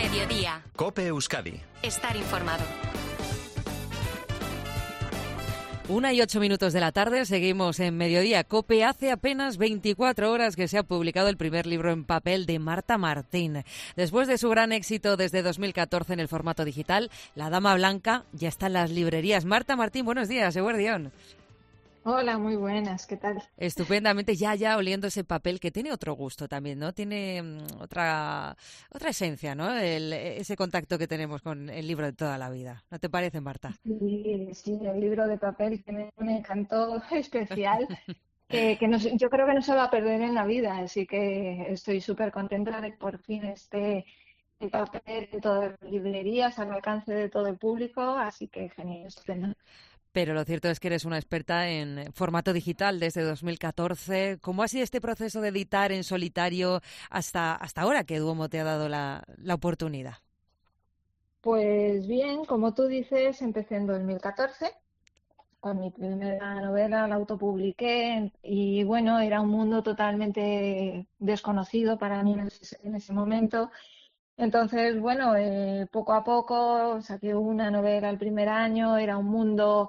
Mediodía. COPE Euskadi. Estar informado. 1:08 de la tarde, seguimos en Mediodía COPE. Hace apenas 24 horas que se ha publicado el primer libro en papel de Marta Martín. Después de su gran éxito desde 2014 en el formato digital, La Dama Blanca ya está en las librerías. Marta Martín, buenos días, eguerdión. Hola, muy buenas, ¿qué tal? Estupendamente, ya oliendo ese papel que tiene otro gusto también, ¿no? Tiene otra esencia, ¿no? Ese contacto que tenemos con el libro de toda la vida. ¿No te parece, Marta? Sí, el libro de papel tiene un encanto especial que no, yo creo que no se va a perder en la vida, así que estoy súper contenta de que por fin esté el papel en todas las librerías, al alcance de todo el público, así que genial, estupendo. Pero lo cierto es que eres una experta en formato digital desde 2014. ¿Cómo ha sido este proceso de editar en solitario hasta ahora que Duomo te ha dado la oportunidad? Pues bien, como tú dices, empecé en 2014 con mi primera novela, la autopubliqué y bueno, era un mundo totalmente desconocido para mí en ese momento. Entonces, bueno, poco a poco saqué una novela el primer año, era un mundo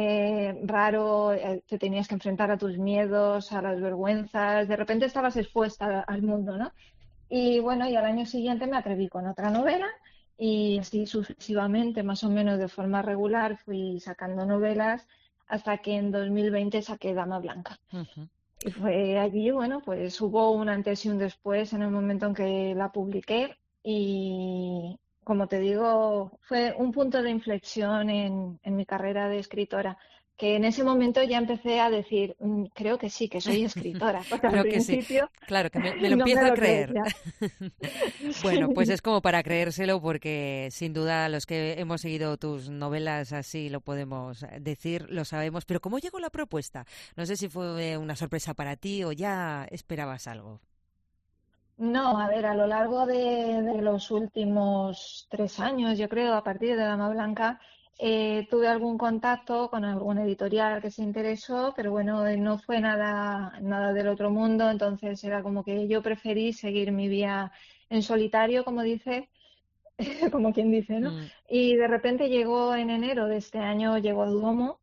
raro, te tenías que enfrentar a tus miedos, a las vergüenzas, de repente estabas expuesta al mundo, ¿no? Y bueno, y al año siguiente me atreví con otra novela y así sucesivamente, más o menos de forma regular, fui sacando novelas hasta que en 2020 saqué Dama Blanca. Uh-huh. Y fue allí, bueno, pues hubo un antes y un después en el momento en que la publiqué. Y como te digo, fue un punto de inflexión en mi carrera de escritora, que en ese momento ya empecé a decir, creo que sí, que soy escritora, porque al Creo que sí. principio Claro, que me lo no empiezo me a lo creer. creía. Bueno, pues Sí. es como para creérselo porque sin duda los que hemos seguido tus novelas así lo podemos decir, lo sabemos. Pero ¿cómo llegó la propuesta? No sé si fue una sorpresa para ti o ya esperabas algo. No, a ver, a lo largo de los últimos 3 años, yo creo, a partir de Dama Blanca, tuve algún contacto con algún editorial que se interesó, pero bueno, no fue nada del otro mundo, entonces era como que yo preferí seguir mi vía en solitario, como dice, como quien dice, ¿no? Mm. Y de repente llegó en enero de este año, llegó Duomo,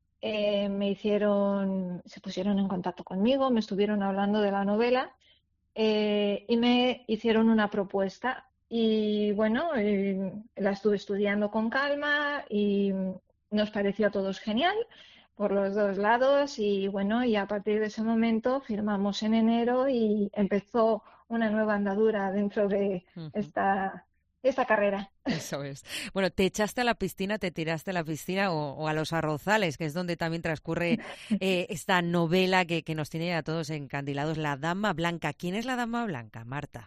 se pusieron en contacto conmigo, me estuvieron hablando de la novela. Y me hicieron una propuesta y bueno, la estuve estudiando con calma y nos pareció a todos genial por los dos lados y bueno, y a partir de ese momento firmamos en enero y empezó una nueva andadura dentro de Ujú. esta carrera. Eso es. Bueno, ¿te echaste a la piscina, te tiraste a la piscina o a los arrozales, que es donde también transcurre esta novela que nos tiene a todos encandilados, La Dama Blanca? ¿Quién es la Dama Blanca, Marta?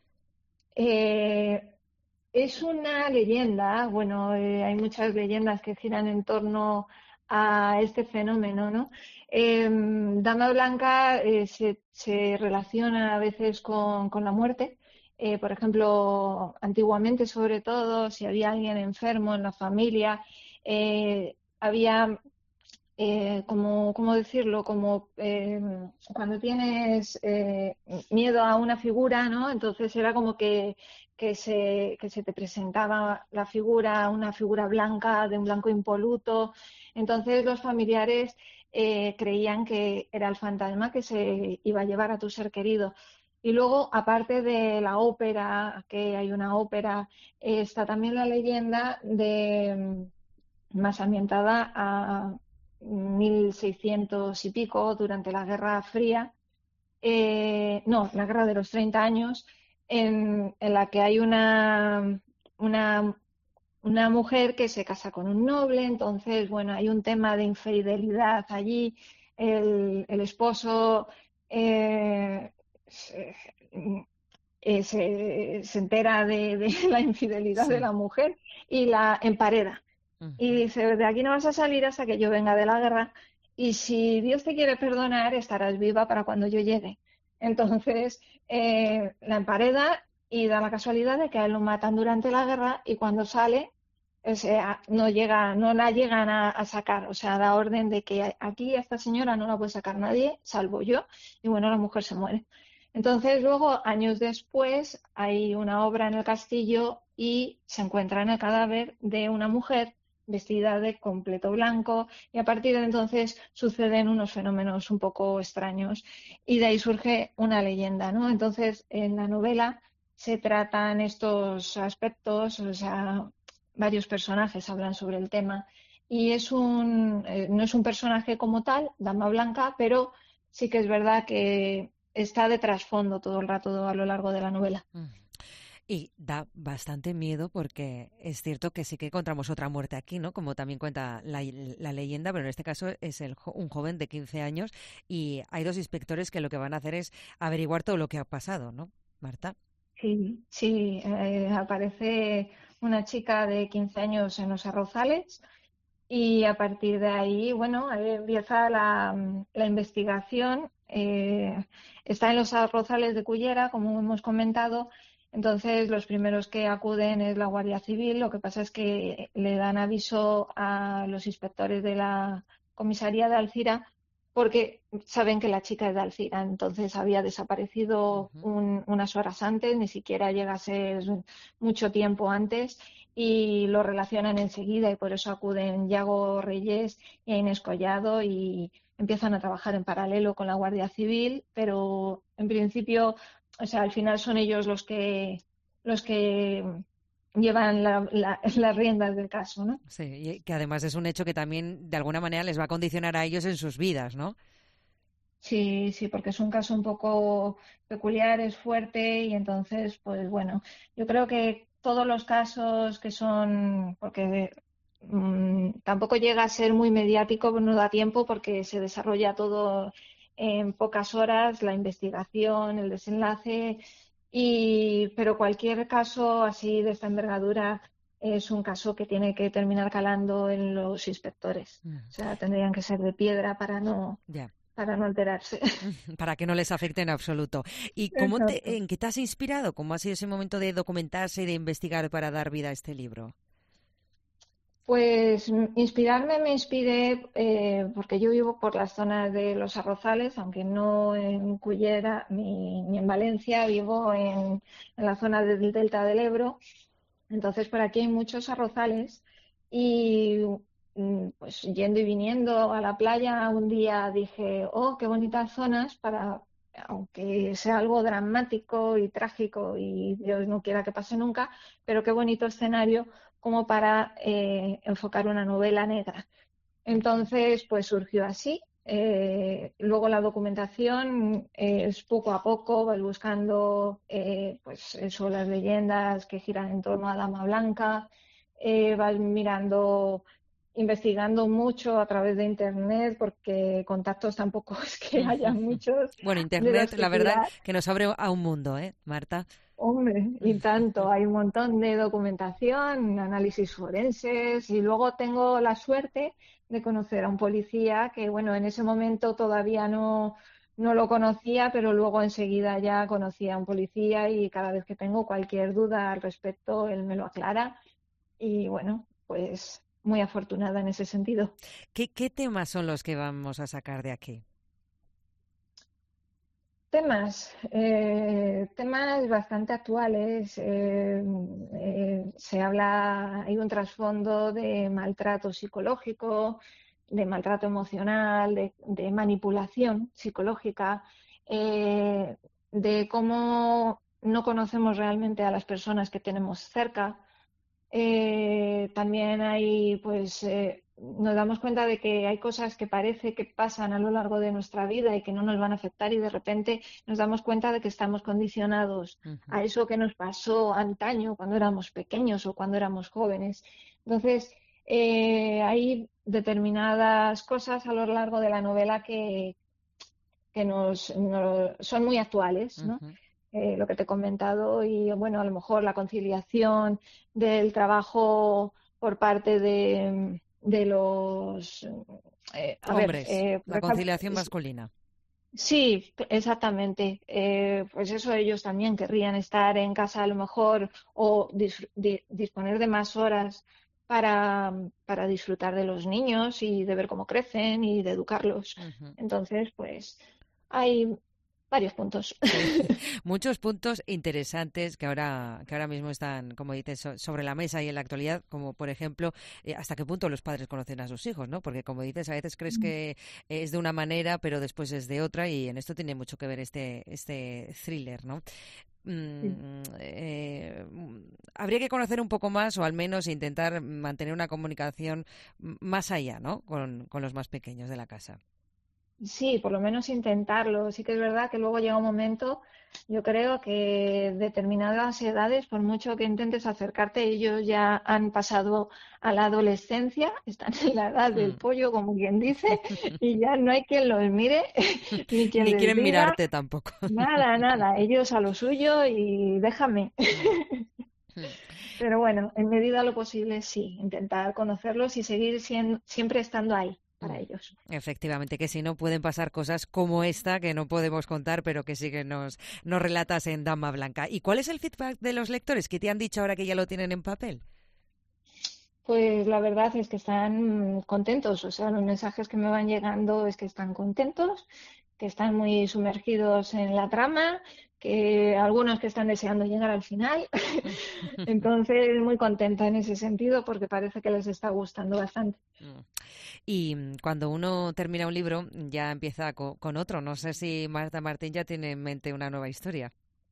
Eh, Es una leyenda, bueno, hay muchas leyendas que giran en torno a este fenómeno, ¿no? Dama Blanca se relaciona a veces con la muerte. Por ejemplo, antiguamente, sobre todo, si había alguien enfermo en la familia, había ¿cómo decirlo? Como cuando tienes miedo a una figura, ¿no? Entonces era como que se te presentaba la figura, una figura blanca, de un blanco impoluto. Entonces los familiares creían que era el fantasma que se iba a llevar a tu ser querido. Y luego, aparte de la ópera, que hay una ópera, está también la leyenda más ambientada a 1600 y pico, durante la Guerra Fría, no, la Guerra de los 30 años, en la que hay una, una mujer que se casa con un noble, entonces, bueno, hay un tema de infidelidad allí, el esposo eh, se, se entera de la infidelidad de Sí. la mujer y la empareda. Y Ujú. dice, de aquí no vas a salir hasta que yo venga de la guerra y si Dios te quiere perdonar, estarás viva para cuando yo llegue. Entonces, la empareda y da la casualidad de que a él lo matan durante la guerra y cuando sale, o sea, no la llegan a sacar. O sea, da orden de que aquí a esta señora no la puede sacar nadie, salvo yo, y bueno, la mujer se muere. Entonces, luego, años después, hay una obra en el castillo y se encuentra en el cadáver de una mujer vestida de completo blanco y a partir de entonces suceden unos fenómenos un poco extraños y de ahí surge una leyenda, ¿no? Entonces, en la novela se tratan estos aspectos, o sea, varios personajes hablan sobre el tema y no es un personaje como tal, Dama Blanca, pero sí que es verdad que está de trasfondo todo el rato a lo largo de la novela. Mm. Y da bastante miedo porque es cierto que sí que encontramos otra muerte aquí, ¿no? Como también cuenta la leyenda, pero en este caso es un joven de 15 años y hay dos inspectores que lo que van a hacer es averiguar todo lo que ha pasado, ¿no, Marta? Sí, sí, aparece una chica de 15 años en los arrozales y a partir de ahí, bueno, empieza la investigación. Está en los arrozales de Cullera, como hemos comentado. Entonces, los primeros que acuden es la Guardia Civil. Lo que pasa es que le dan aviso a los inspectores de la comisaría de Alcira porque saben que la chica es de Alcira. Entonces, había desaparecido Ujú. unas horas antes, ni siquiera llega a ser mucho tiempo antes y lo relacionan enseguida y por eso acuden Yago Reyes y a Inés Collado y empiezan a trabajar en paralelo con la Guardia Civil, pero en principio, o sea, al final son ellos los que llevan las riendas del caso, ¿no? Sí, y que además es un hecho que también de alguna manera les va a condicionar a ellos en sus vidas, ¿no? Sí, sí, porque es un caso un poco peculiar, es fuerte y entonces, pues bueno, yo creo que todos los casos que son, porque tampoco llega a ser muy mediático, no da tiempo porque se desarrolla todo en pocas horas, la investigación, el desenlace, pero cualquier caso así de esta envergadura es un caso que tiene que terminar calando en los inspectores. Mm. O sea, tendrían que ser de piedra Ya. para no alterarse. Para que no les afecte en absoluto. ¿Y Exacto. en qué te has inspirado? ¿Cómo ha sido ese momento de documentarse y de investigar para dar vida a este libro? Pues inspirarme me inspiré porque yo vivo por las zonas de los arrozales, aunque no en Cullera ni en Valencia, vivo en la zona del Delta del Ebro. Entonces por aquí hay muchos arrozales y pues yendo y viniendo a la playa un día dije, oh, qué bonitas zonas para, aunque sea algo dramático y trágico y Dios no quiera que pase nunca, pero qué bonito escenario como para enfocar una novela negra. Entonces, pues surgió así. Luego la documentación es poco a poco, vas buscando pues eso, las leyendas que giran en torno a Dama Blanca, vas mirando, investigando mucho a través de Internet, porque contactos tampoco es que haya muchos Bueno, de Internet, los que la verdad, tirar. que nos abre a un mundo, ¿eh, Marta? Hombre, y tanto, hay un montón de documentación, análisis forenses y luego tengo la suerte de conocer a un policía que, bueno, en ese momento todavía no lo conocía, pero luego enseguida ya conocía a un policía y cada vez que tengo cualquier duda al respecto, él me lo aclara y, bueno, pues muy afortunada en ese sentido. ¿Qué temas son los que vamos a sacar de aquí? Temas bastante actuales. Se habla, hay un trasfondo de maltrato psicológico, de maltrato emocional, de manipulación psicológica, de cómo no conocemos realmente a las personas que tenemos cerca. También hay, pues, nos damos cuenta de que hay cosas que parece que pasan a lo largo de nuestra vida y que no nos van a afectar y de repente nos damos cuenta de que estamos condicionados Ujú. a eso que nos pasó antaño cuando éramos pequeños o cuando éramos jóvenes. Entonces, hay determinadas cosas a lo largo de la novela que son muy actuales, ¿no? Ujú. Lo que te he comentado y bueno, a lo mejor la conciliación del trabajo por parte de los, a ver, Hombres, por la ejemplo, conciliación masculina. sí, exactamente. Pues eso ellos también querrían estar en casa a lo mejor o disponer de más horas para disfrutar de los niños y de ver cómo crecen y de educarlos. Ujú. Entonces, pues hay varios puntos. Sí, muchos puntos interesantes que ahora mismo están, como dices, sobre la mesa y en la actualidad, como por ejemplo, hasta qué punto los padres conocen a sus hijos, ¿no? Porque como dices, a veces crees que es de una manera, pero después es de otra, y en esto tiene mucho que ver este thriller, ¿no? Sí. Habría que conocer un poco más o al menos intentar mantener una comunicación más allá, ¿no? Con los más pequeños de la casa. Sí, por lo menos intentarlo. Sí que es verdad que luego llega un momento, yo creo que determinadas edades, por mucho que intentes acercarte, ellos ya han pasado a la adolescencia, están en la edad del Mm. pollo, como quien dice, y ya no hay quien los mire ni quien Ni les quieren diga mirarte tampoco. nada, nada. Ellos a lo suyo y déjame. Mm, mm. Pero bueno, en medida de lo posible, sí, intentar conocerlos y seguir siempre estando ahí para Mm. ellos. Efectivamente, que si no pueden pasar cosas como esta que no podemos contar, pero que sí que nos relatas en Dama Blanca. ¿Y cuál es el feedback de los lectores? ¿Qué te han dicho ahora que ya lo tienen en papel? Pues la verdad es que están contentos, o sea, los mensajes que me van llegando es que están contentos, que están muy sumergidos en la trama, que algunos que están deseando llegar al final. Entonces, muy contenta en ese sentido porque parece que les está gustando bastante. Mm. Y cuando uno termina un libro, ya empieza con otro. No sé si Marta Martín ya tiene en mente una nueva historia.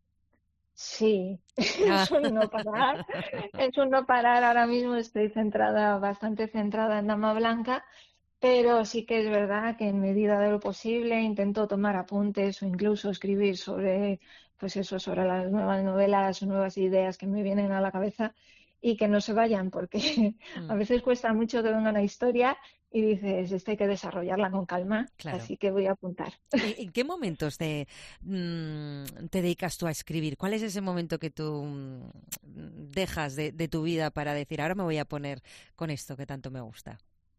Sí, Ah. es un no parar, es un no parar. Ahora mismo estoy centrada, bastante centrada en Dama Blanca, pero sí que es verdad que en medida de lo posible intento tomar apuntes o incluso escribir sobre, pues eso, sobre las nuevas novelas o nuevas ideas que me vienen a la cabeza y que no se vayan, porque a Mm, veces cuesta mucho que venga una historia y dices, esta hay que desarrollarla con calma, claro. así que voy a apuntar. ¿En qué momentos te dedicas tú a escribir? ¿Cuál es ese momento que tú dejas de tu vida para decir, ahora me voy a poner con esto que tanto me gusta?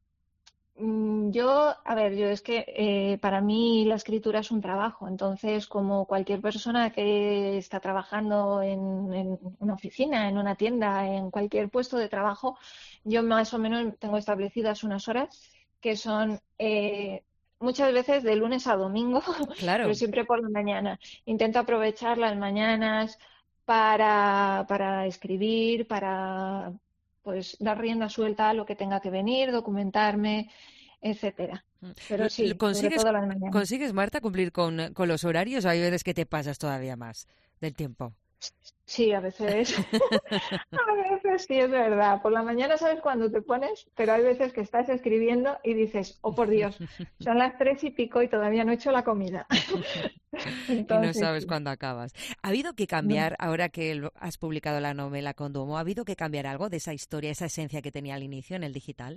Yo, a ver, yo es que para mí la escritura es un trabajo, entonces como cualquier persona que está trabajando en una oficina, en una tienda, en cualquier puesto de trabajo, yo más o menos tengo establecidas unas horas que son muchas veces de lunes a domingo, pero Claro. siempre por la mañana. Intento aprovechar las mañanas para escribir, para pues dar rienda suelta a lo que tenga que venir, documentarme, etcétera. Mm. Pero sí, sobre ¿Consigues, todo las mañanas. consigues, Marta, cumplir con los horarios o hay veces que te pasas todavía más del tiempo? Sí, a veces, a veces sí es verdad. Por la mañana sabes cuándo te pones, pero hay veces que estás escribiendo y dices, oh por Dios, son las 3:00 y todavía no he hecho la comida. Y no Entonces sabes sí. cuándo acabas. ¿Ha habido que No. cambiar, ahora que has publicado la novela con Duomo, ha habido que cambiar algo de esa historia, esa esencia que tenía al inicio en el digital?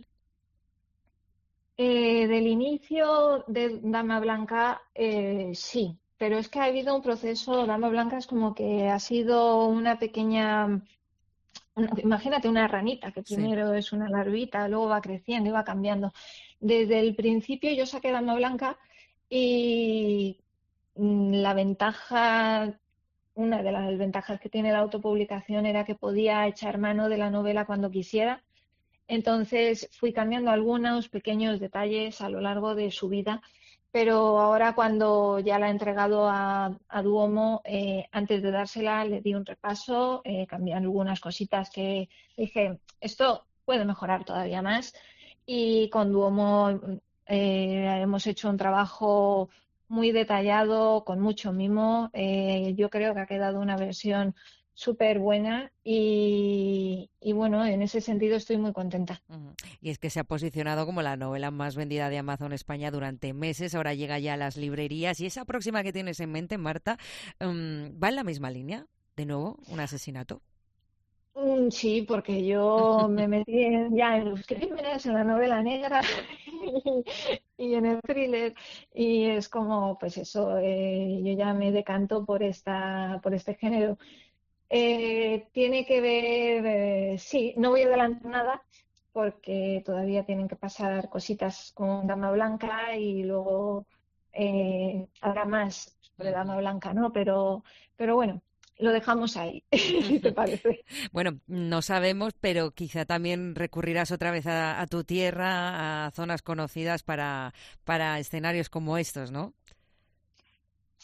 Del inicio de Dama Blanca, sí, pero es que ha habido un proceso. Dama Blanca es como que ha sido una pequeña. Imagínate una ranita que Sí. primero es una larvita, luego va creciendo y va cambiando. Desde el principio yo saqué Dama Blanca y la ventaja, una de las ventajas que tiene la autopublicación era que podía echar mano de la novela cuando quisiera. Entonces fui cambiando algunos pequeños detalles a lo largo de su vida, pero ahora cuando ya la he entregado a Duomo, antes de dársela le di un repaso, cambié algunas cositas que dije, esto puede mejorar todavía más y con Duomo hemos hecho un trabajo muy detallado, con mucho mimo. Yo creo que ha quedado una versión súper buena y bueno, en ese sentido estoy muy contenta. Ujú. Y es que se ha posicionado como la novela más vendida de Amazon España durante meses, ahora llega ya a las librerías. ¿Y esa próxima que tienes en mente, Marta, va en la misma línea? ¿De nuevo, un asesinato? Sí, porque yo me metí ya en los crímenes, en la novela negra y en el thriller y es como, pues eso, yo ya me decanto por este género. Tiene que ver, sí, no voy a adelantar nada porque todavía tienen que pasar cositas con Dama Blanca y luego habrá más sobre Dama Ujú. Blanca, ¿no? Pero bueno, lo dejamos ahí, si te parece. Bueno, no sabemos, pero quizá también recurrirás otra vez a tu tierra, a zonas conocidas para escenarios como estos, ¿no?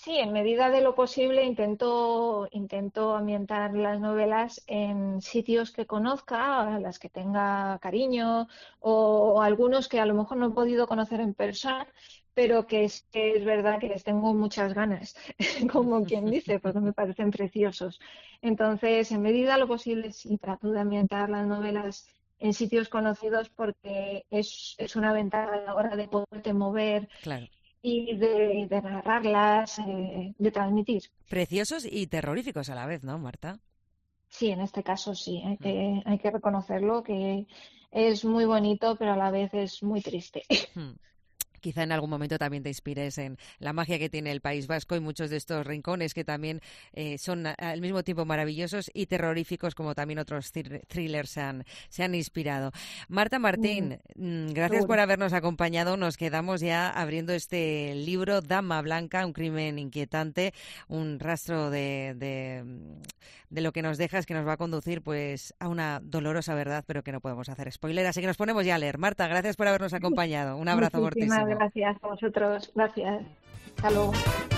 Sí, en medida de lo posible intento ambientar las novelas en sitios que conozca, a las que tenga cariño, o algunos que a lo mejor no he podido conocer en persona, pero que es verdad que les tengo muchas ganas, como quien dice, porque me parecen preciosos. Entonces, en medida de lo posible, sí, trato de ambientar las novelas en sitios conocidos porque es una ventaja a la hora de poderte mover Claro. y de narrarlas, de transmitir. Preciosos y terroríficos a la vez, ¿no, Marta? Sí, en este caso sí, Mm. hay que reconocerlo, que es muy bonito, pero a la vez es muy triste. Mm. Quizá en algún momento también te inspires en la magia que tiene el País Vasco y muchos de estos rincones que también son al mismo tiempo maravillosos y terroríficos, como también otros thrillers se han inspirado. Marta Mm, Martín, gracias por seguro. habernos acompañado. Nos quedamos ya abriendo este libro, Dama Blanca, un crimen inquietante, un rastro de lo que nos dejas, que nos va a conducir pues a una dolorosa verdad, pero que no podemos hacer spoiler. Así que nos ponemos ya a leer. Marta, gracias por habernos acompañado. Un abrazo Muchísimas fortísimo. gracias a vosotros. Gracias. Hasta luego.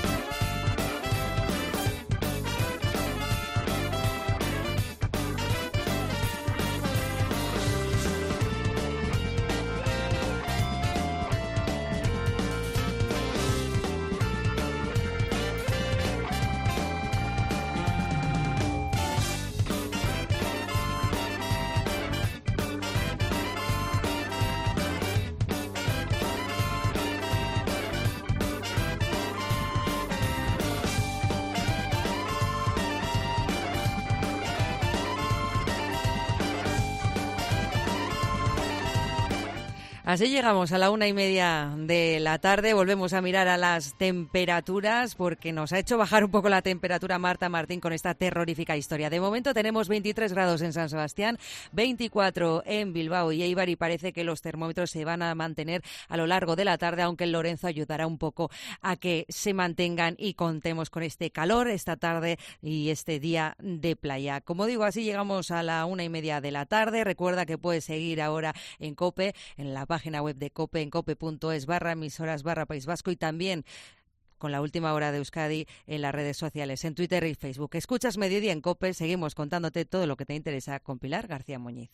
Así llegamos a la 1:30 de la tarde. Volvemos a mirar a las temperaturas porque nos ha hecho bajar un poco la temperatura Marta Martín con esta terrorífica historia. De momento tenemos 23 grados en San Sebastián, 24 en Bilbao y Eibar y parece que los termómetros se van a mantener a lo largo de la tarde, aunque el Lorenzo ayudará un poco a que se mantengan y contemos con este calor esta tarde y este día de playa. Como digo, así llegamos a la 1:30 de la tarde. Recuerda que puedes seguir ahora en COPE, en la página web de COPE, en cope.es/emisoras/País Vasco y también con la última hora de Euskadi en las redes sociales, en Twitter y Facebook. Escuchas Mediodía en COPE, seguimos contándote todo lo que te interesa con Pilar García Muñiz.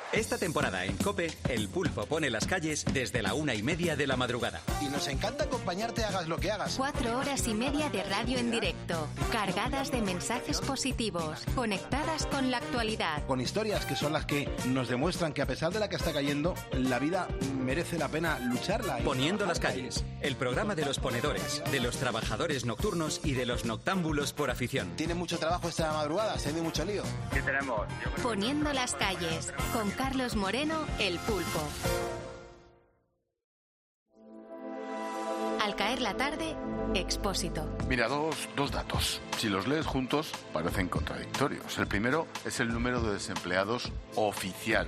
Esta temporada en COPE, El Pulpo pone las calles desde la 1:30 de la madrugada. Y nos encanta acompañarte, hagas lo que hagas. 4 horas y media de radio en directo, cargadas de mensajes positivos, conectadas con la actualidad. Con historias que son las que nos demuestran que a pesar de la que está cayendo, la vida merece la pena lucharla. Poniendo las calles, el programa de los ponedores, de los trabajadores nocturnos y de los noctámbulos por afición. ¿Tiene mucho trabajo esta madrugada? ¿Se ve mucho lío? ¿Qué tenemos? Poniendo las calles, con Carlos Moreno, El Pulpo. Al caer la tarde, Expósito. Mira, dos datos. Si los lees juntos, parecen contradictorios. El primero es el número de desempleados oficial.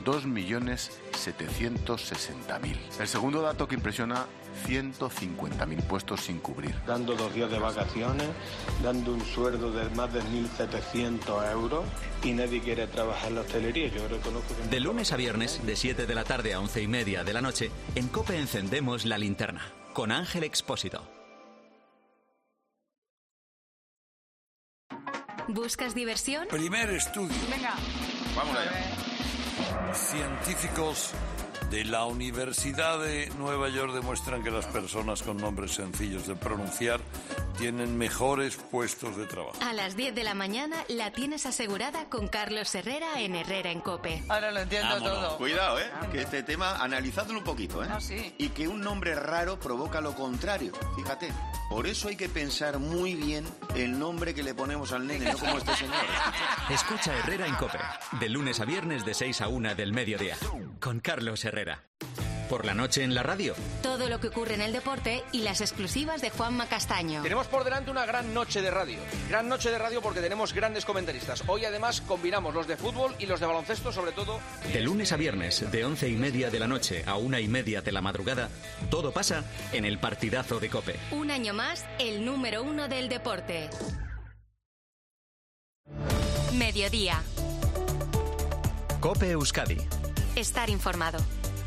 2.760.000. El segundo dato que impresiona, 150.000 puestos sin cubrir. Dando 2 días de vacaciones, dando un sueldo de más de 1.700 euros y nadie quiere trabajar en la hostelería. Yo reconozco que... De lunes a viernes, de 7 de la tarde a 11:30 de la noche, en COPE encendemos la linterna, con Ángel Expósito. ¿Buscas diversión? Primer estudio. Venga. Vamos allá. Científicos de la Universidad de Nueva York demuestran que las personas con nombres sencillos de pronunciar tienen mejores puestos de trabajo. A las 10 de la mañana la tienes asegurada con Carlos Herrera en Herrera en COPE. Ahora lo entiendo todo. Cuidado, que este tema, analizadlo un poquito, Ah, sí. Y que un nombre raro provoca lo contrario, fíjate. Por eso hay que pensar muy bien el nombre que le ponemos al nene, no como este señor. Escucha Herrera en COPE, de lunes a viernes de 6 a 1 del mediodía, con Carlos Herrera. Por la noche en la radio. Todo lo que ocurre en el deporte y las exclusivas de Juanma Castaño. Tenemos por delante una gran noche de radio. Gran noche de radio porque tenemos grandes comentaristas. Hoy además combinamos los de fútbol y los de baloncesto, sobre todo. De lunes a viernes, de 11:30 de la noche a 1:30 de la madrugada, todo pasa en el partidazo de COPE. Un año más, el número 1 del deporte. Mediodía. COPE Euskadi. Estar informado.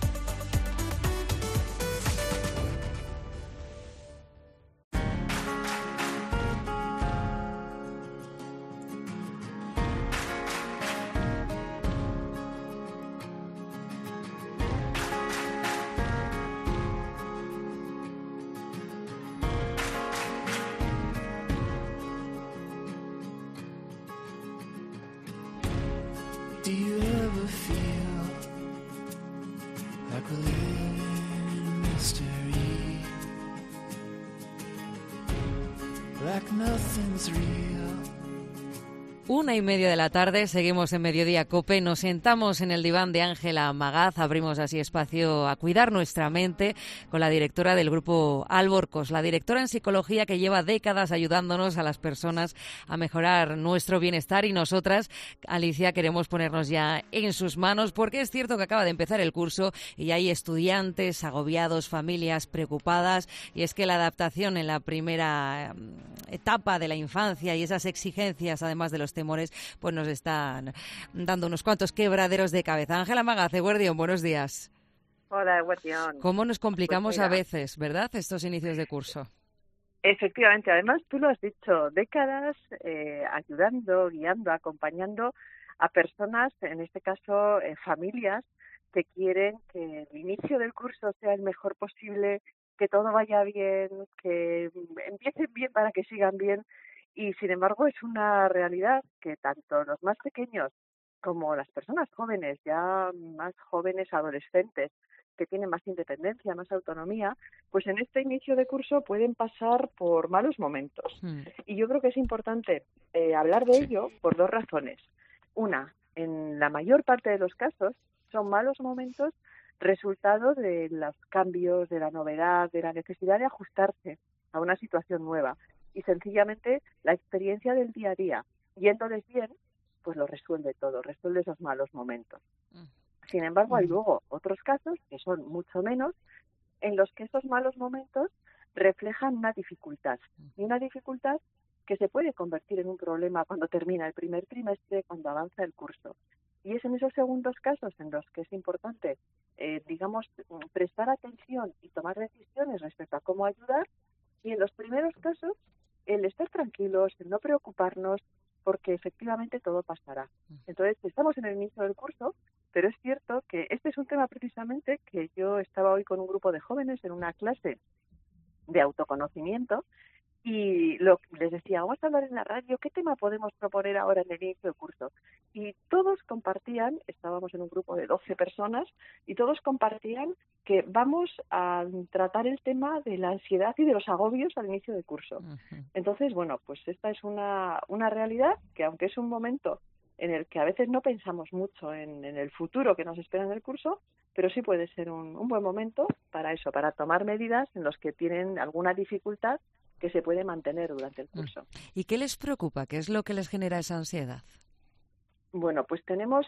Do you ever feel like we're living in a mystery? Like nothing's real. 1:30 de la tarde, seguimos en Mediodía COPE, nos sentamos en el diván de Ángela Magaz, abrimos así espacio a cuidar nuestra mente con la directora del grupo Alborcos, la directora en psicología que lleva décadas ayudándonos a las personas a mejorar nuestro bienestar y nosotras, Alicia, queremos ponernos ya en sus manos porque es cierto que acaba de empezar el curso y hay estudiantes agobiados, familias preocupadas y es que la adaptación en la primera etapa de la infancia y esas exigencias, además de los temores, pues nos están dando unos cuantos quebraderos de cabeza. Ángela Magaz, Eguerdión, buenos días. Hola, Eguerdión. ¿Cómo nos complicamos Pues a veces, verdad, estos inicios de curso? Efectivamente, además tú lo has dicho, décadas ayudando, guiando, acompañando a personas, en este caso familias, que quieren que el inicio del curso sea el mejor posible, que todo vaya bien, que empiecen bien para que sigan bien. Y, sin embargo, es una realidad que tanto los más pequeños como las personas jóvenes, ya más jóvenes adolescentes, que tienen más independencia, más autonomía, pues en este inicio de curso pueden pasar por malos momentos. Y yo creo que es importante hablar de ello por 2 razones. Una, en la mayor parte de los casos, son malos momentos resultado de los cambios, de la novedad, de la necesidad de ajustarse a una situación nueva. Y sencillamente la experiencia del día a día, yéndoles bien, pues lo resuelve todo, resuelve esos malos momentos. Sin embargo, hay luego otros casos, que son mucho menos, en los que esos malos momentos reflejan una dificultad. Y una dificultad que se puede convertir en un problema cuando termina el primer trimestre, cuando avanza el curso. Y es en esos segundos casos en los que es importante, prestar atención y tomar decisiones respecto a cómo ayudar. Y en los primeros casos, el estar tranquilos, el no preocuparnos, porque efectivamente todo pasará. Entonces, estamos en el inicio del curso, Pero es cierto que este es un tema precisamente que yo estaba hoy con un grupo de jóvenes en una clase de autoconocimiento y les decía, vamos a hablar en la radio, ¿qué tema podemos proponer ahora en el inicio del curso? Y todos compartían, estábamos en un grupo de 12 personas, y todos compartían que vamos a tratar el tema de la ansiedad y de los agobios al inicio del curso. Entonces, bueno, pues esta es una realidad que, aunque es un momento en el que a veces no pensamos mucho en el futuro que nos espera en el curso, pero sí puede ser un buen momento para eso, para tomar medidas en los que tienen alguna dificultad que se puede mantener durante el curso. ¿Y qué les preocupa? ¿Qué es lo que les genera esa ansiedad? Bueno, pues tenemos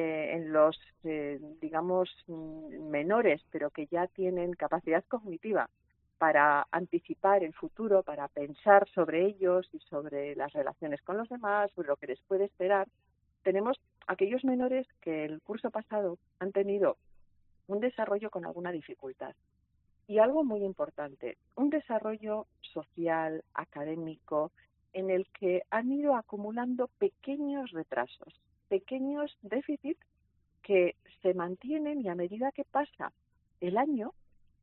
en los, digamos, menores, pero que ya tienen capacidad cognitiva para anticipar el futuro, para pensar sobre ellos y sobre las relaciones con los demás, sobre lo que les puede esperar. Tenemos aquellos menores que el curso pasado han tenido un desarrollo con alguna dificultad. Y algo muy importante, un desarrollo social, académico, en el que han ido acumulando pequeños retrasos, pequeños déficits que se mantienen y a medida que pasa el año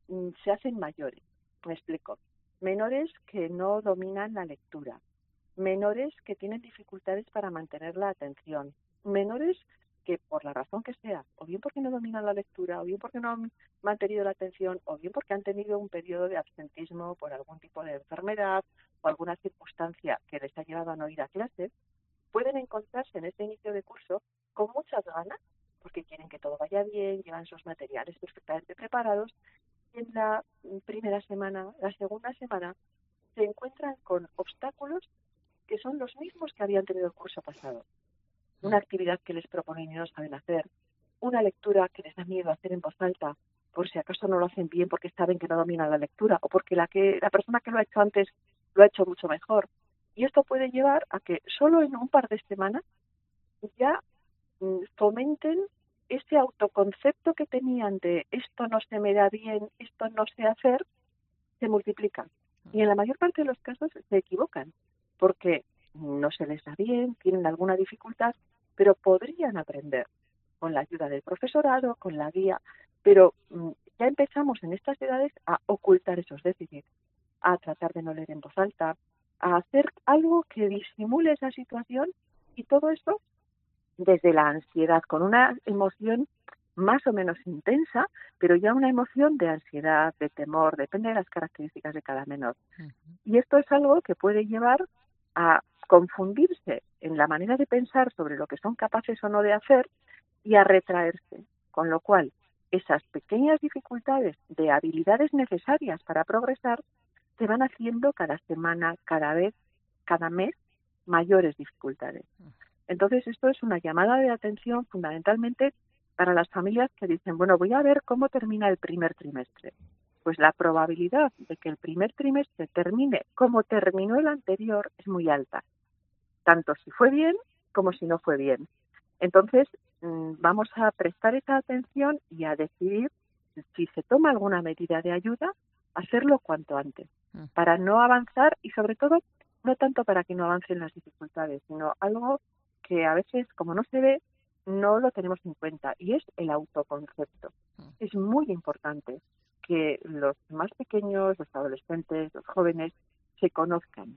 se hacen mayores. Me explico. Menores que no dominan la lectura, menores que tienen dificultades para mantener la atención, menores que por la razón que sea, o bien porque no dominan la lectura, o bien porque no han mantenido la atención, o bien porque han tenido un periodo de absentismo por algún tipo de enfermedad o alguna circunstancia que les ha llevado a no ir a clase, pueden encontrarse en este inicio de curso con muchas ganas, porque quieren que todo vaya bien, llevan sus materiales perfectamente preparados, y en la primera semana, la segunda semana, se encuentran con obstáculos que son los mismos que habían tenido el curso pasado. Una actividad que les proponen y no saben hacer, una lectura que les da miedo hacer en voz alta, por si acaso no lo hacen bien porque saben que no dominan la lectura o porque la persona que lo ha hecho antes lo ha hecho mucho mejor. Y esto puede llevar a que solo en un par de semanas ya fomenten ese autoconcepto que tenían de esto no se me da bien, esto no sé hacer, se multiplica. Y en la mayor parte de los casos se equivocan, porque no se les da bien, tienen alguna dificultad, pero podrían aprender con la ayuda del profesorado, con la guía, pero ya empezamos en estas edades a ocultar esos déficits, a tratar de no leer en voz alta, a hacer algo que disimule esa situación, y todo eso desde la ansiedad, con una emoción más o menos intensa, pero ya una emoción de ansiedad, de temor, depende de las características de cada menor. Y esto es algo que puede llevar a confundirse en la manera de pensar sobre lo que son capaces o no de hacer y a retraerse, con lo cual esas pequeñas dificultades de habilidades necesarias para progresar se van haciendo cada semana, cada vez, cada mes, mayores dificultades. Entonces esto es una llamada de atención fundamentalmente para las familias que dicen, bueno, voy a ver cómo termina el primer trimestre. Pues la probabilidad de que el primer trimestre termine como terminó el anterior es muy alta, tanto si fue bien como si no fue bien. Entonces, vamos a prestar esa atención y a decidir si se toma alguna medida de ayuda, hacerlo cuanto antes, para no avanzar y sobre todo, no tanto para que no avancen las dificultades, sino algo que a veces, como no se ve, no lo tenemos en cuenta, y es el autoconcepto. Es muy importante que los más pequeños, los adolescentes, los jóvenes, se conozcan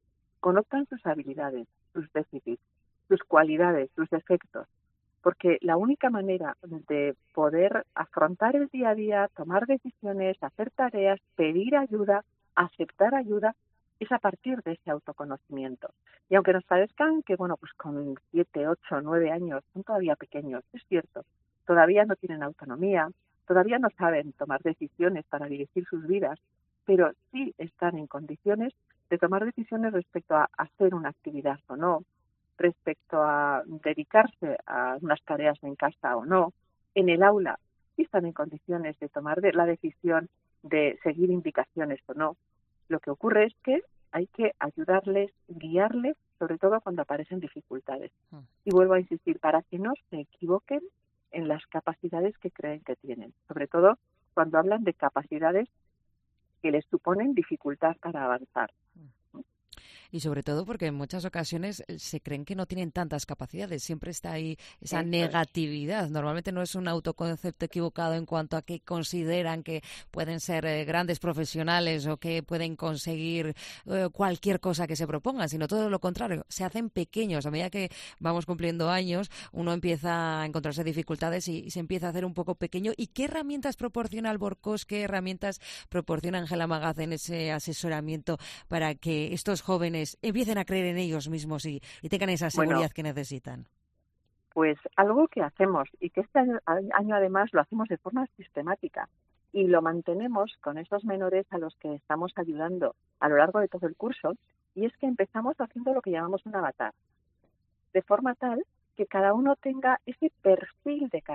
sus habilidades, sus déficits, sus cualidades, sus defectos, porque la única manera de poder afrontar el día a día, tomar decisiones, hacer tareas, pedir ayuda, aceptar ayuda, es a partir de ese autoconocimiento. Y aunque nos parezcan que, bueno, pues con 7, 8, 9 años son todavía pequeños, es cierto, todavía no tienen autonomía, todavía no saben tomar decisiones para dirigir sus vidas, pero sí están en condiciones de tomar decisiones respecto a hacer una actividad o no, respecto a dedicarse a unas tareas en casa o no, en el aula sí están en condiciones de tomar la decisión de seguir indicaciones o no. Lo que ocurre es que hay que ayudarles, guiarles, sobre todo cuando aparecen dificultades. Y vuelvo a insistir, para que no se equivoquen en las capacidades que creen que tienen, sobre todo cuando hablan de capacidades que les suponen dificultad para avanzar. Y sobre todo porque en muchas ocasiones se creen que no tienen tantas capacidades. Siempre está ahí esa negatividad. Normalmente no es un autoconcepto equivocado en cuanto a que consideran que pueden ser grandes profesionales o que pueden conseguir cualquier cosa que se propongan, sino todo lo contrario. Se hacen pequeños. A medida que vamos cumpliendo años, uno empieza a encontrarse dificultades y se empieza a hacer un poco pequeño. ¿Y qué herramientas proporciona Alborcós? ¿Qué herramientas proporciona Ángela Magaz en ese asesoramiento para que estos jóvenes empiecen a creer en ellos mismos y tengan esa seguridad que necesitan? Pues algo que hacemos y que este año además lo hacemos de forma sistemática y lo mantenemos con estos menores a los que estamos ayudando a lo largo de todo el curso, y es que empezamos haciendo lo que llamamos un avatar, de forma tal que cada uno tenga ese perfil de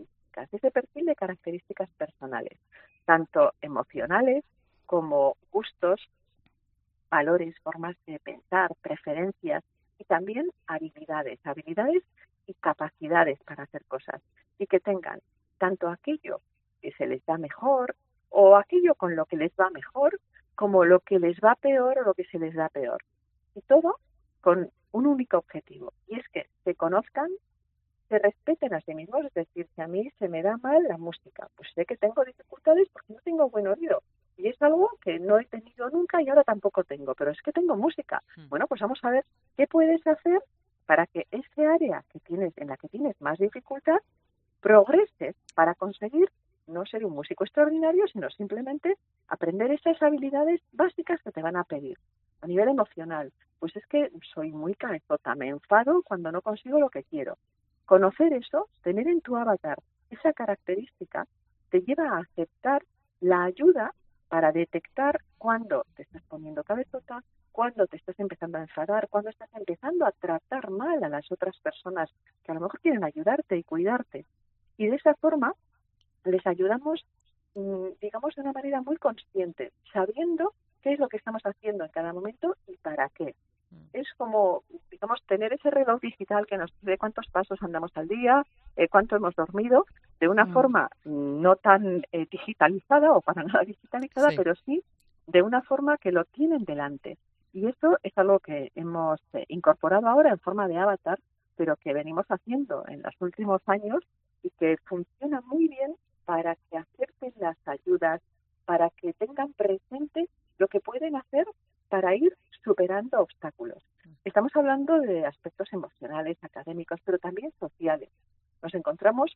características personales, tanto emocionales como gustos, valores, formas de pensar, preferencias y también habilidades y capacidades para hacer cosas, y que tengan tanto aquello que se les da mejor o aquello con lo que les va mejor, como lo que les va peor o lo que se les da peor. Y todo con un único objetivo, y es que se conozcan, se respeten a sí mismos. Es decir, si a mí se me da mal la música, pues sé que tengo dificultades porque no tengo buen oído. Y es algo que no he tenido nunca y ahora tampoco tengo, pero es que tengo música. Bueno, pues vamos a ver qué puedes hacer para que ese área en la que tienes más dificultad progreses para conseguir no ser un músico extraordinario, sino simplemente aprender esas habilidades básicas que te van a pedir. A nivel emocional, pues es que soy muy cabezota, me enfado cuando no consigo lo que quiero. Conocer eso, tener en tu avatar esa característica, te lleva a aceptar la ayuda para detectar cuándo te estás poniendo cabezota, cuándo te estás empezando a enfadar, cuándo estás empezando a tratar mal a las otras personas que a lo mejor quieren ayudarte y cuidarte. Y de esa forma les ayudamos, digamos, de una manera muy consciente, sabiendo qué es lo que estamos haciendo en cada momento y para qué. Es como, digamos, tener ese reloj digital que nos dice cuántos pasos andamos al día, cuánto hemos dormido, de una forma no tan digitalizada o para nada digitalizada, pero sí de una forma que lo tienen delante. Y eso es algo que hemos incorporado ahora en forma de avatar, pero que venimos haciendo en los últimos años y que funciona muy bien para que acepten las ayudas, para que tengan presente lo que pueden hacer para ir superando obstáculos. Estamos hablando de aspectos emocionales, académicos, pero también sociales. Nos encontramos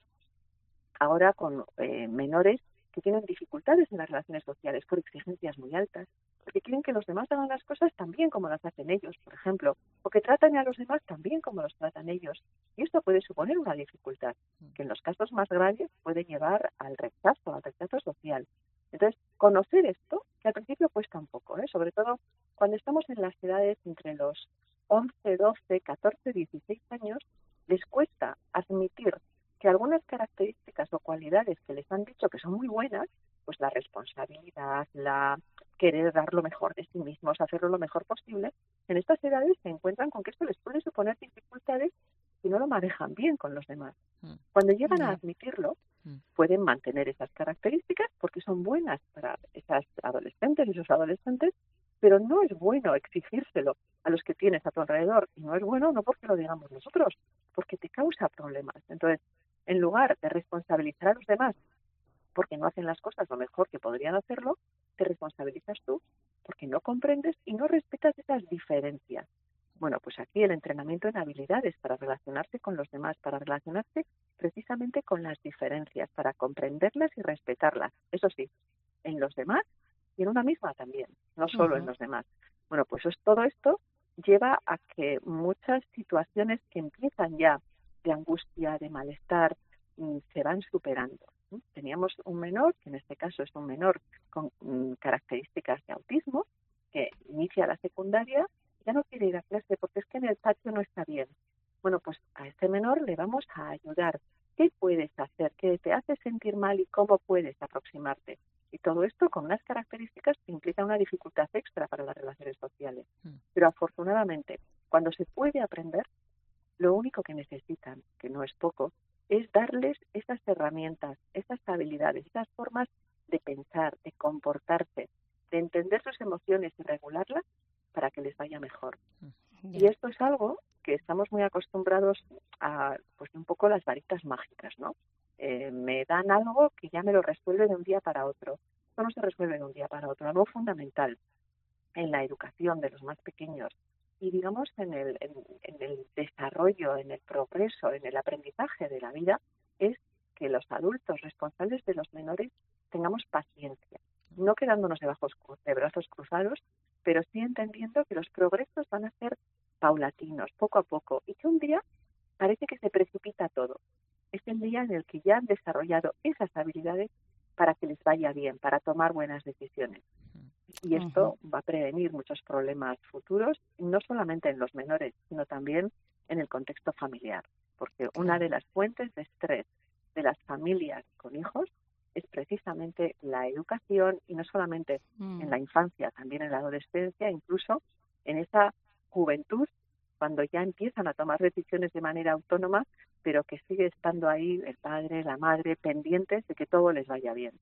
ahora con menores que tienen dificultades en las relaciones sociales por exigencias muy altas, porque quieren que los demás hagan las cosas tan bien como las hacen ellos, por ejemplo, o que tratan a los demás tan bien como los tratan ellos. Y esto puede suponer una dificultad, que en los casos más graves puede llevar al rechazo social. Entonces, conocer esto, que al principio cuesta un poco, sobre todo cuando estamos en las edades entre los 11, 12, 14, 16 años, les cuesta admitir que algunas características o cualidades que les han dicho que son muy buenas, pues la responsabilidad, la querer dar lo mejor de sí mismos, hacerlo lo mejor posible, en estas edades se encuentran con que esto les puede suponer dificultades si no lo manejan bien con los demás. Cuando llegan a admitirlo, pueden mantener esas características porque son buenas para esas adolescentes y esos adolescentes, pero no es bueno exigírselo a los que tienes a tu alrededor. Y no es bueno no porque lo digamos nosotros, porque te causa problemas. Entonces, en lugar de responsabilizar a los demás porque no hacen las cosas lo mejor que podrían hacerlo, te responsabilizas tú porque no comprendes y no respetas esas diferencias. Bueno, pues aquí el entrenamiento en habilidades para relacionarse con los demás, para relacionarse precisamente con las diferencias, para comprenderlas y respetarlas. Eso sí, en los demás y en una misma también, no solo en los demás. Bueno, pues todo esto lleva a que muchas situaciones que empiezan ya de angustia, de malestar, se van superando. Teníamos un menor, que en este caso es un menor con características de autismo, que inicia la secundaria, ya no quiere ir a clase porque es que en el patio no está bien. Bueno, pues a este menor le vamos a ayudar. ¿Qué puedes hacer? ¿Qué te hace sentir mal y cómo puedes aproximarte? Y todo esto con unas características que implican una dificultad extra para las relaciones sociales. Pero afortunadamente, cuando se puede aprender, lo único que necesitan, que no es poco, es darles esas herramientas, esas habilidades, esas formas de pensar, de comportarse, de entender sus emociones y regularlas, para que les vaya mejor. Y esto es algo que estamos muy acostumbrados a, pues un poco las varitas mágicas, ¿no? Me dan algo que ya me lo resuelve de un día para otro. Esto no se resuelve de un día para otro. Algo fundamental en la educación de los más pequeños y, digamos, en el desarrollo, en el progreso, en el aprendizaje de la vida, es que los adultos responsables de los menores tengamos paciencia, no quedándonos de brazos cruzados, pero sí entendiendo que los progresos van a ser paulatinos, poco a poco, y que un día parece que se precipita todo. Es el día en el que ya han desarrollado esas habilidades para que les vaya bien, para tomar buenas decisiones. Y esto va a prevenir muchos problemas futuros, no solamente en los menores, sino también en el contexto familiar. Porque una de las fuentes de estrés de las familias con hijos es precisamente la educación, y no solamente en la infancia, también en la adolescencia, incluso en esa juventud, cuando ya empiezan a tomar decisiones de manera autónoma, pero que sigue estando ahí el padre, la madre, pendientes de que todo les vaya bien.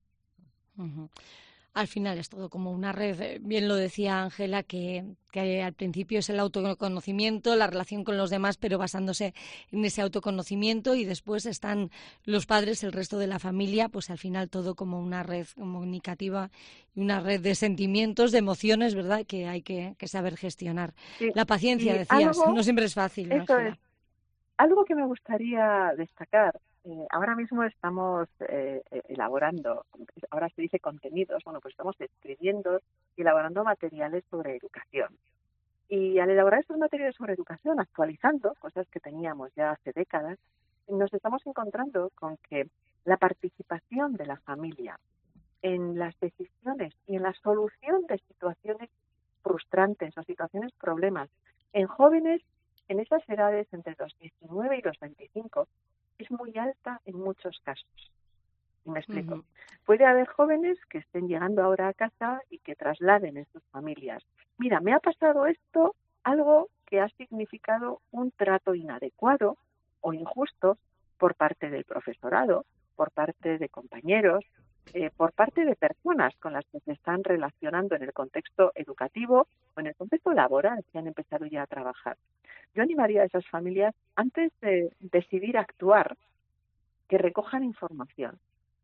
Al final es todo como una red, bien lo decía Ángela, que al principio es el autoconocimiento, la relación con los demás, pero basándose en ese autoconocimiento, y después están los padres, el resto de la familia, pues al final todo como una red comunicativa y una red de sentimientos, de emociones, ¿verdad?, que hay que saber gestionar. Sí, la paciencia, decías, no siempre es fácil, Ángela. Eso es. Algo que me gustaría destacar, ahora mismo estamos elaborando, ahora se dice contenidos, bueno, pues estamos escribiendo y elaborando materiales sobre educación. Y al elaborar estos materiales sobre educación, actualizando cosas que teníamos ya hace décadas, nos estamos encontrando con que la participación de la familia en las decisiones y en la solución de situaciones frustrantes o situaciones problemas en jóvenes en esas edades entre los 19 y los 25 es muy alta en muchos casos. Y me explico. Puede haber jóvenes que estén llegando ahora a casa y que trasladen en sus familias: mira, me ha pasado esto, algo que ha significado un trato inadecuado o injusto por parte del profesorado, por parte de compañeros, por parte de personas con las que se están relacionando en el contexto educativo o en el contexto laboral, que han empezado ya a trabajar. Yo animaría a esas familias, antes de decidir actuar, que recojan información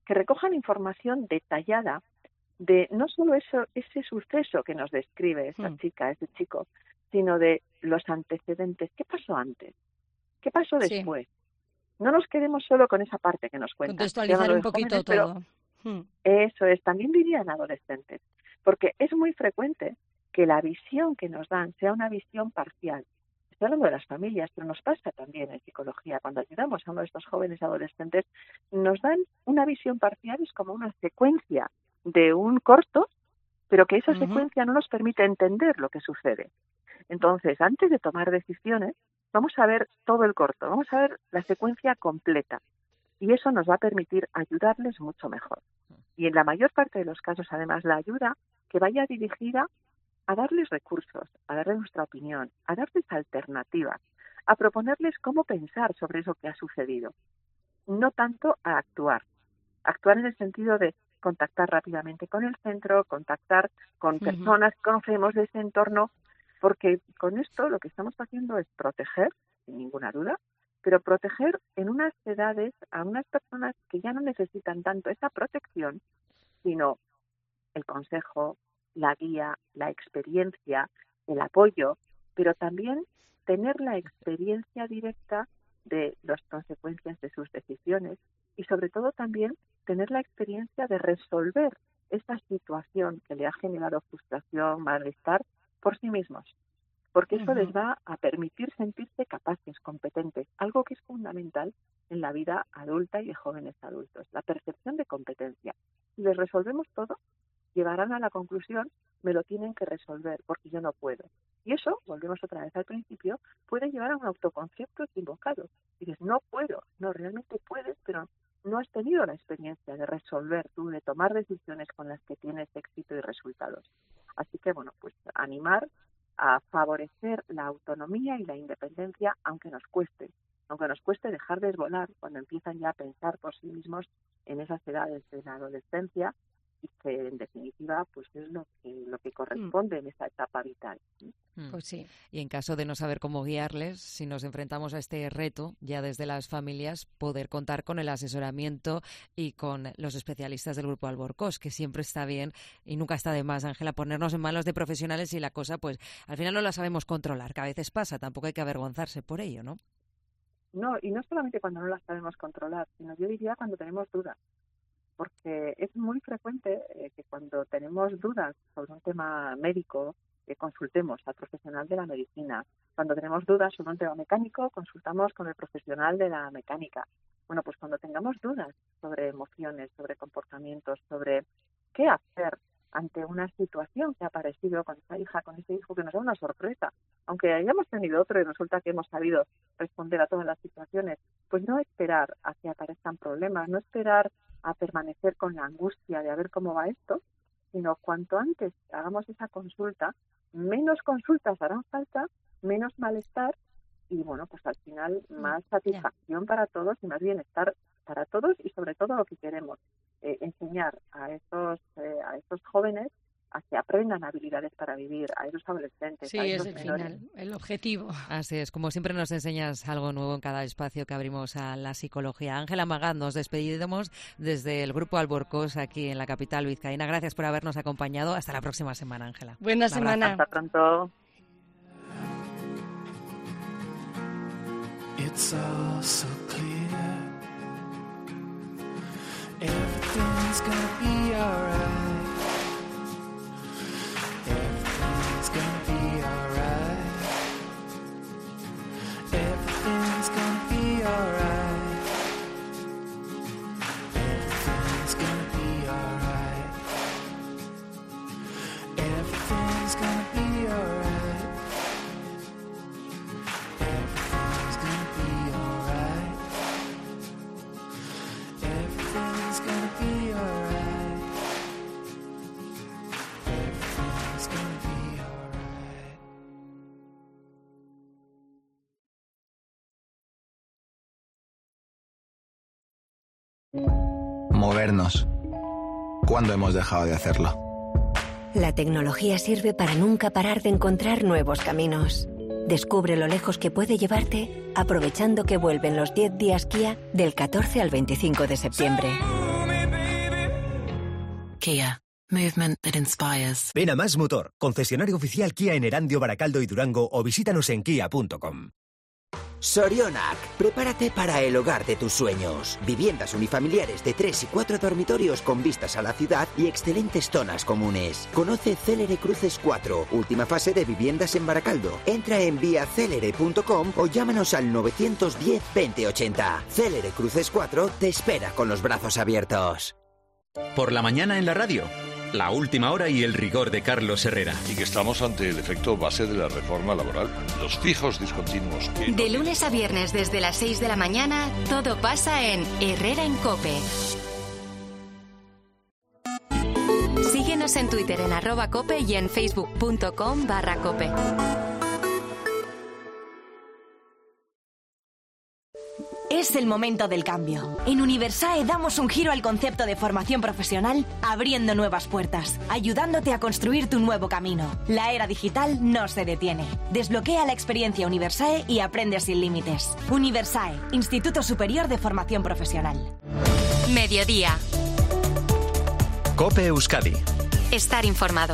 detallada de no solo ese suceso que nos describe esa chica, ese chico, sino de los antecedentes. ¿Qué pasó antes? ¿Qué pasó después? No nos quedemos solo con esa parte que nos cuentan. Contextualizar un poquito todo. Eso es, también dirían adolescentes, porque es muy frecuente que la visión que nos dan sea una visión parcial. Estoy hablando de las familias, pero nos pasa también en psicología. Cuando ayudamos a uno de estos jóvenes adolescentes, nos dan una visión parcial, es como una secuencia de un corto, pero que esa secuencia no nos permite entender lo que sucede. Entonces, antes de tomar decisiones, vamos a ver todo el corto, vamos a ver la secuencia completa. Y eso nos va a permitir ayudarles mucho mejor. Y en la mayor parte de los casos, además, la ayuda que vaya dirigida a darles recursos, a darles nuestra opinión, a darles alternativas, a proponerles cómo pensar sobre eso que ha sucedido. No tanto a actuar. Actuar en el sentido de contactar rápidamente con el centro, contactar con personas que conocemos de ese entorno, porque con esto lo que estamos haciendo es proteger, sin ninguna duda, pero proteger en unas edades a unas personas que ya no necesitan tanto esa protección, sino el consejo, la guía, la experiencia, el apoyo, pero también tener la experiencia directa de las consecuencias de sus decisiones y sobre todo también tener la experiencia de resolver esta situación que le ha generado frustración, malestar por sí mismos. Porque eso les va a permitir sentirse capaces, competentes, algo que es fundamental en la vida adulta y de jóvenes adultos, la percepción de competencia. Si les resolvemos todo, llegarán a la conclusión: me lo tienen que resolver porque yo no puedo. Y eso, volvemos otra vez al principio, puede llevar a un autoconcepto equivocado. Dices, no puedo. No, realmente puedes, pero no has tenido la experiencia de resolver tú, de tomar decisiones con las que tienes éxito y resultados. Así que, bueno, pues animar a favorecer la autonomía y la independencia, aunque nos cueste dejar de volar cuando empiezan ya a pensar por sí mismos en esas edades de la adolescencia, y que en definitiva pues es lo que corresponde en esa etapa vital. Pues sí. Y en caso de no saber cómo guiarles, si nos enfrentamos a este reto, ya desde las familias, poder contar con el asesoramiento y con los especialistas del Grupo Alborcós, que siempre está bien y nunca está de más, Ángela, ponernos en manos de profesionales y la cosa, pues, al final no la sabemos controlar, que a veces pasa, tampoco hay que avergonzarse por ello, ¿no? No, y no solamente cuando no la sabemos controlar, sino yo diría cuando tenemos dudas. Porque es muy frecuente que cuando tenemos dudas sobre un tema médico, consultemos al profesional de la medicina. Cuando tenemos dudas sobre un tema mecánico, consultamos con el profesional de la mecánica. Bueno, pues cuando tengamos dudas sobre emociones, sobre comportamientos, sobre qué hacer ante una situación que ha aparecido con esa hija, con ese hijo, que nos da una sorpresa, aunque hayamos tenido otro y resulta que hemos sabido responder a todas las situaciones, pues no esperar a que aparezcan problemas, no esperar a permanecer con la angustia de a ver cómo va esto, sino cuanto antes hagamos esa consulta, menos consultas harán falta, menos malestar y, bueno, pues al final más satisfacción para todos y más bienestar para todos y sobre todo lo que queremos, enseñar a estos jóvenes a que aprendan habilidades para vivir, a esos adolescentes. Sí, a es esos el menores. final, el objetivo. Así es, como siempre nos enseñas algo nuevo en cada espacio que abrimos a la psicología. Ángela Magán, nos despedimos desde el Grupo Alborcós aquí en la capital vizcaína. Gracias por habernos acompañado. Hasta la próxima semana, Ángela. Buena semana. Hasta pronto. It's all so clear. Everything's gonna be alright. Everything's gonna be alright. Everything's gonna be alright. Everything's gonna be alright. Everything's gonna be alright. Everything's gonna be alright. Everything's gonna be alright. Everything's gonna be alright. Movernos. ¿Cuándo hemos dejado de hacerlo? La tecnología sirve para nunca parar de encontrar nuevos caminos. Descubre lo lejos que puede llevarte aprovechando que vuelven los 10 días Kia del 14 al 25 de septiembre. Kia. Movement that inspires. Ven a Más Motor, concesionario oficial Kia en Erandio, Baracaldo y Durango, o visítanos en kia.com. Sorionac, prepárate para el hogar de tus sueños. Viviendas unifamiliares de 3 y 4 dormitorios con vistas a la ciudad y excelentes zonas comunes. Conoce Célere Cruces 4, última fase de viviendas en Baracaldo. Entra en viacelere.com o llámanos al 910 2080. Célere Cruces 4 te espera con los brazos abiertos. Por la mañana en la radio, la última hora y el rigor de Carlos Herrera. Y que estamos ante el efecto base de la reforma laboral, los fijos discontinuos. De lunes a viernes desde las 6 de la mañana, todo pasa en Herrera en COPE. Síguenos en Twitter en @cope y en facebook.com/cope. Es el momento del cambio. En Universae damos un giro al concepto de formación profesional, abriendo nuevas puertas, ayudándote a construir tu nuevo camino. La era digital no se detiene. Desbloquea la experiencia Universae y aprende sin límites. Universae, Instituto Superior de Formación Profesional. Mediodía. COPE Euskadi. Estar informado.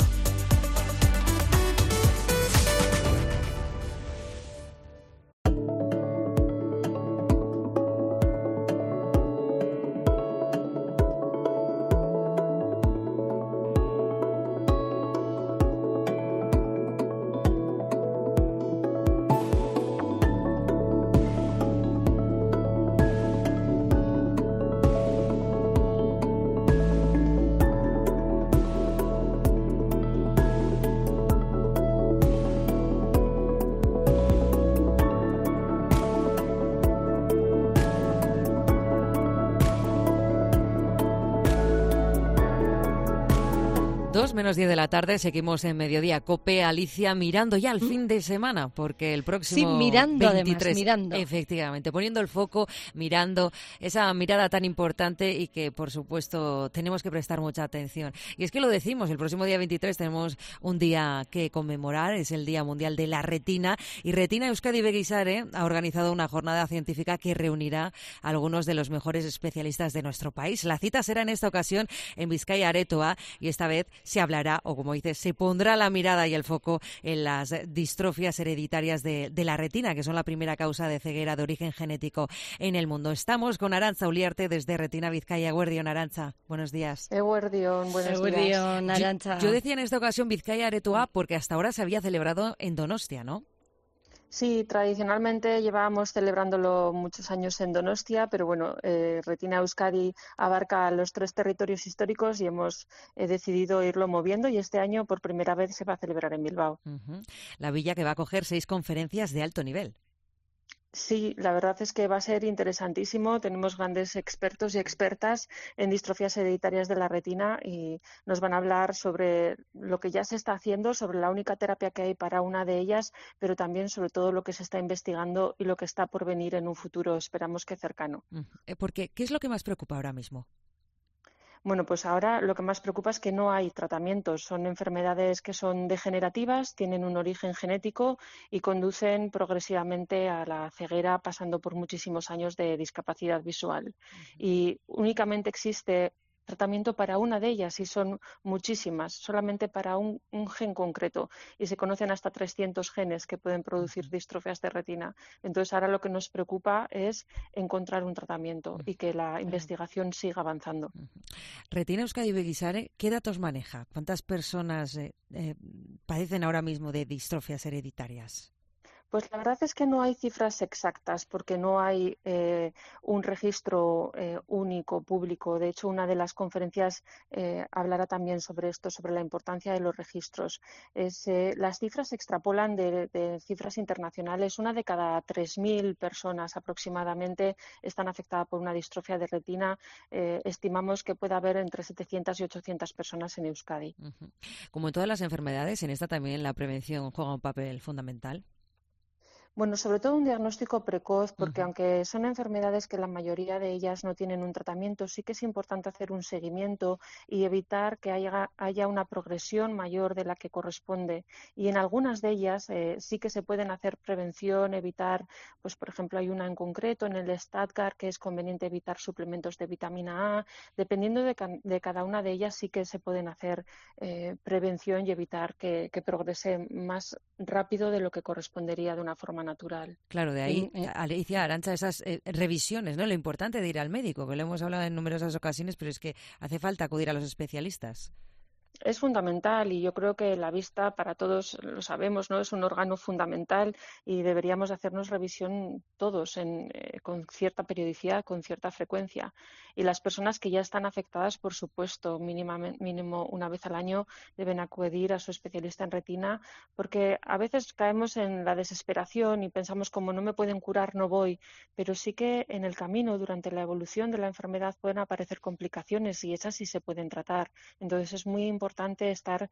2 menos 10 de la tarde, seguimos en Mediodía Cope. Alicia, mirando ya al fin de semana, porque el próximo Sí, mirando 23, además, mirando. efectivamente, poniendo el foco, mirando esa mirada tan importante y que, por supuesto, tenemos que prestar mucha atención. Y es que lo decimos, el próximo día 23 tenemos un día que conmemorar, es el Día Mundial de la Retina, y Retina Euskadi Begisare ha organizado una jornada científica que reunirá a algunos de los mejores especialistas de nuestro país. La cita será en esta ocasión en Bizkaia Aretoa, y esta vez se hablará, o como dices, se pondrá la mirada y el foco en las distrofias hereditarias de la retina, que son la primera causa de ceguera de origen genético en el mundo. Estamos con Arantza Uliarte desde Retina Bizkaia. Eguerdion, Arantza, buenos días. Eguerdion, buenos días. Eguerdion, Arantza. Yo decía en esta ocasión Bizkaia Aretoa porque hasta ahora se había celebrado en Donostia, ¿no? Sí, tradicionalmente llevábamos celebrándolo muchos años en Donostia, pero bueno, Retina Euskadi abarca los 3 territorios históricos y hemos decidido irlo moviendo, y este año por primera vez se va a celebrar en Bilbao. La villa que va a acoger 6 conferencias de alto nivel. Sí, la verdad es que va a ser interesantísimo. Tenemos grandes expertos y expertas en distrofías hereditarias de la retina y nos van a hablar sobre lo que ya se está haciendo, sobre la única terapia que hay para una de ellas, pero también sobre todo lo que se está investigando y lo que está por venir en un futuro, esperamos que cercano. Porque, ¿qué es lo que más preocupa ahora mismo? Bueno, pues ahora lo que más preocupa es que no hay tratamientos. Son enfermedades que son degenerativas, tienen un origen genético y conducen progresivamente a la ceguera, pasando por muchísimos años de discapacidad visual. Y únicamente existe tratamiento para una de ellas, y son muchísimas, solamente para un gen concreto, y se conocen hasta 300 genes que pueden producir distrofias de retina. Entonces ahora lo que nos preocupa es encontrar un tratamiento y que la investigación siga avanzando. Retina Euskadi Begisare, ¿qué datos maneja? ¿Cuántas personas padecen ahora mismo de distrofias hereditarias? Pues la verdad es que no hay cifras exactas porque no hay un registro único, público. De hecho, una de las conferencias hablará también sobre esto, sobre la importancia de los registros. Las cifras se extrapolan de cifras internacionales. Una de cada 3.000 personas aproximadamente están afectadas por una distrofia de retina. Estimamos que puede haber entre 700 y 800 personas en Euskadi. Como en todas las enfermedades, en esta también la prevención juega un papel fundamental. Bueno, sobre todo un diagnóstico precoz, porque aunque son enfermedades que la mayoría de ellas no tienen un tratamiento, sí que es importante hacer un seguimiento y evitar que haya una progresión mayor de la que corresponde. Y en algunas de ellas sí que se pueden hacer prevención, evitar, pues por ejemplo, hay una en concreto en el Statgar que es conveniente evitar suplementos de vitamina A. Dependiendo de cada una de ellas sí que se pueden hacer prevención y evitar que progrese más rápido de lo que correspondería de una forma natural. Claro, de ahí, Alicia, Arantza, esas revisiones, ¿no? Lo importante de ir al médico, que lo hemos hablado en numerosas ocasiones, pero es que hace falta acudir a los especialistas. Es fundamental, y yo creo que la vista, para todos lo sabemos, ¿no? Es un órgano fundamental y deberíamos hacernos revisión todos con cierta periodicidad, con cierta frecuencia. Y las personas que ya están afectadas, por supuesto, mínimo una vez al año deben acudir a su especialista en retina, porque a veces caemos en la desesperación y pensamos, como no me pueden curar, no voy, pero sí que en el camino, durante la evolución de la enfermedad, pueden aparecer complicaciones y esas sí se pueden tratar. Entonces es muy importante estar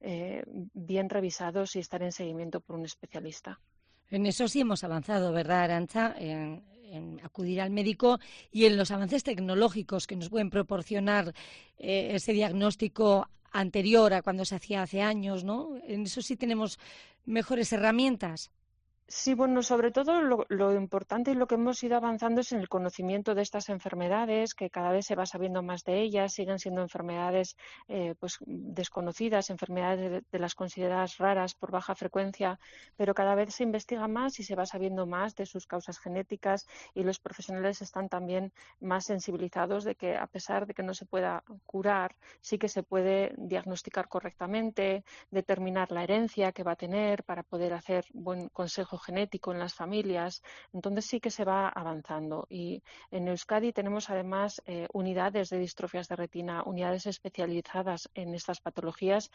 bien revisados y estar en seguimiento por un especialista. En eso sí hemos avanzado, ¿verdad, Arantza? En acudir al médico y en los avances tecnológicos que nos pueden proporcionar ese diagnóstico anterior a cuando se hacía hace años, ¿no? En eso sí tenemos mejores herramientas. Sí, bueno, sobre todo lo importante y lo que hemos ido avanzando es en el conocimiento de estas enfermedades, que cada vez se va sabiendo más de ellas, siguen siendo enfermedades pues desconocidas, enfermedades de las consideradas raras por baja frecuencia, pero cada vez se investiga más y se va sabiendo más de sus causas genéticas, y los profesionales están también más sensibilizados de que, a pesar de que no se pueda curar, sí que se puede diagnosticar correctamente, determinar la herencia que va a tener para poder hacer buen consejo manejo genético en las familias. Entonces sí que se va avanzando. Y en Euskadi tenemos además unidades de distrofias de retina, unidades especializadas en estas patologías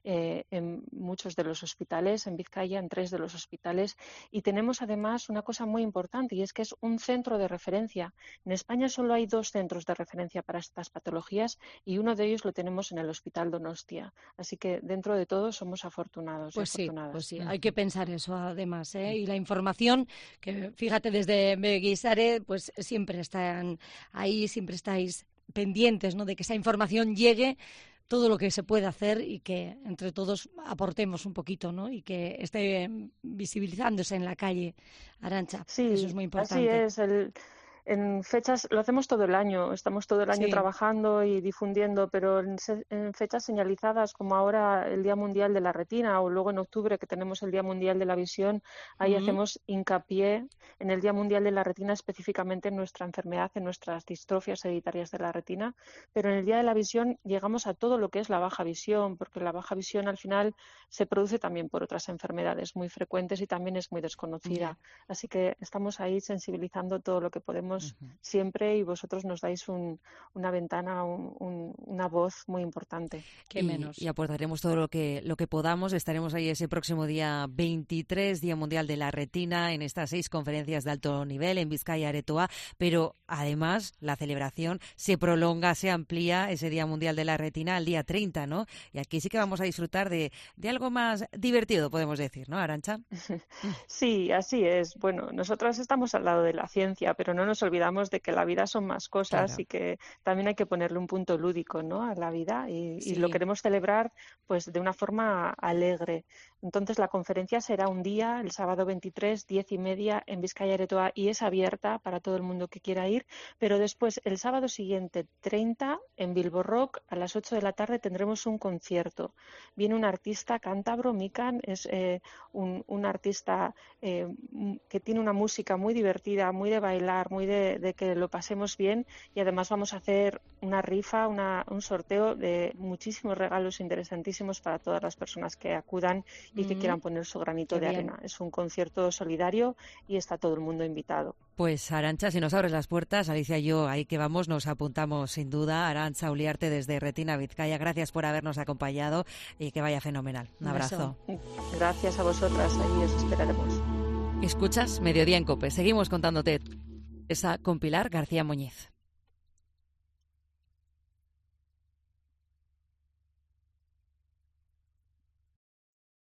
en muchos de los hospitales, en Vizcaya, en 3 de los hospitales. Y tenemos además una cosa muy importante, y es que es un centro de referencia. En España solo hay 2 centros de referencia para estas patologías y uno de ellos lo tenemos en el Hospital Donostia. Así que dentro de todo somos afortunados. Pues y afortunadas. Pues sí, hay que pensar eso además, ¿eh? Y la información, que fíjate, desde Beguisare, pues siempre están ahí, siempre estáis pendientes, ¿no?, de que esa información llegue, todo lo que se puede hacer y que entre todos aportemos un poquito, ¿no?, y que esté visibilizándose en la calle, Arantxa. Sí, eso es muy importante. Así es. En fechas, lo hacemos todo el año, estamos todo el año trabajando y difundiendo, pero en fechas señalizadas como ahora el Día Mundial de la Retina o luego en octubre que tenemos el Día Mundial de la Visión, ahí hacemos hincapié en el Día Mundial de la Retina específicamente en nuestra enfermedad, en nuestras distrofias hereditarias de la retina, pero en el Día de la Visión llegamos a todo lo que es la baja visión, porque la baja visión al final se produce también por otras enfermedades muy frecuentes y también es muy desconocida. Así que estamos ahí sensibilizando todo lo que podemos siempre y vosotros nos dais una ventana, una voz muy importante. Y aportaremos todo lo que podamos. Estaremos ahí ese próximo día 23, Día Mundial de la Retina, en estas 6 conferencias de alto nivel en Vizcaya, Aretoa, pero además la celebración se prolonga, se amplía ese Día Mundial de la Retina al día 30, ¿no? Y aquí sí que vamos a disfrutar de algo más divertido, podemos decir, ¿no, Arantxa? Sí, así es. Bueno, nosotros estamos al lado de la ciencia, pero no nos olvidamos de que la vida son más cosas y que también hay que ponerle un punto lúdico, ¿no?, a la vida y lo queremos celebrar pues de una forma alegre. Entonces la conferencia será un día, el sábado 23, 10:30 en Vizcaya, Aretoa, y es abierta para todo el mundo que quiera ir, pero después el sábado siguiente 30 en Bilbo Rock a las 8 de la tarde tendremos un concierto. Viene un artista cántabro, Mikan, es un artista que tiene una música muy divertida, muy de bailar, muy de que lo pasemos bien, y además vamos a hacer una rifa, un sorteo de muchísimos regalos interesantísimos para todas las personas que acudan y que quieran poner su granito de arena. Es un concierto solidario y está todo el mundo invitado. Pues Arantxa, si nos abres las puertas, Alicia y yo, ahí que vamos, nos apuntamos sin duda. Arantxa Uliarte desde Retina Vizcaya, gracias por habernos acompañado y que vaya fenomenal. Un abrazo. Gracias a vosotras, ahí os esperaremos. Escuchas Mediodía en COPE, seguimos contándote esa con Pilar García Muñiz.